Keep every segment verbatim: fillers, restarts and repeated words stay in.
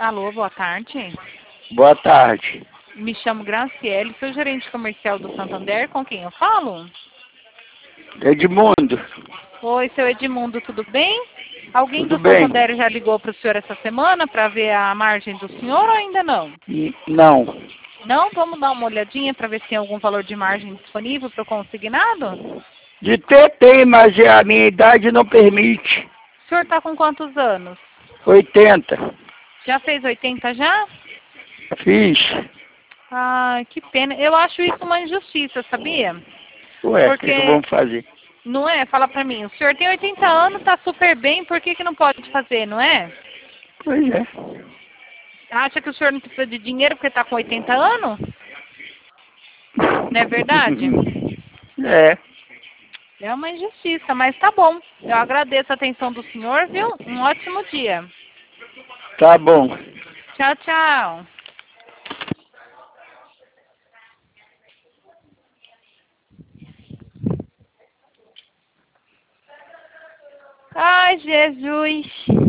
Alô, boa tarde. Boa tarde. Me chamo Graciele, sou gerente comercial do Santander. Com quem eu falo? Edmundo. Oi, seu Edmundo, tudo bem? Alguém Tudo do bem? Santander já ligou para o senhor essa semana para ver a margem do senhor ou ainda não? N- Não. Não? Vamos dar uma olhadinha para ver se tem algum valor de margem disponível para o consignado? De ter tem, mas a minha idade não permite. O senhor está com quantos anos? oitenta. Já fez oitenta já? Fiz. Ai, que pena. Eu acho isso uma injustiça, sabia? Ué, o que, que Porque, vamos fazer? não é? Fala pra mim, o senhor tem oitenta anos, tá super bem, por que que não pode fazer, não é? Pois é. Acha que o senhor não precisa de dinheiro porque tá com oitenta anos? Não é verdade? É. É uma injustiça, mas tá bom. Eu agradeço a atenção do senhor, viu? Um ótimo dia. Tá bom. Tchau, tchau. Ai, Jesus.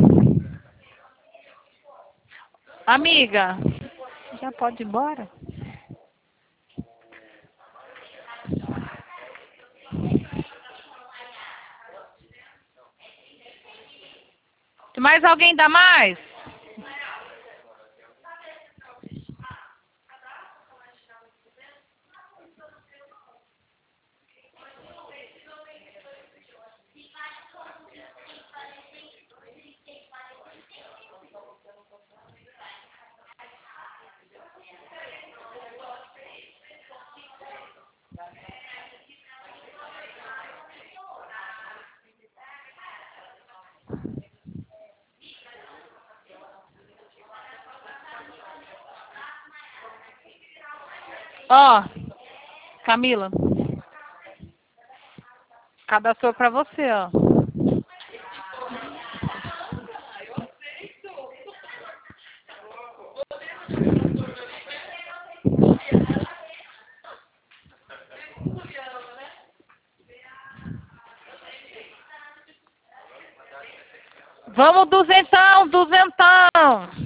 Amiga, já pode ir embora? Mais alguém dá mais? Ó, Camila. Cadastrou pra você, ó. Vamos duzentão, duzentão.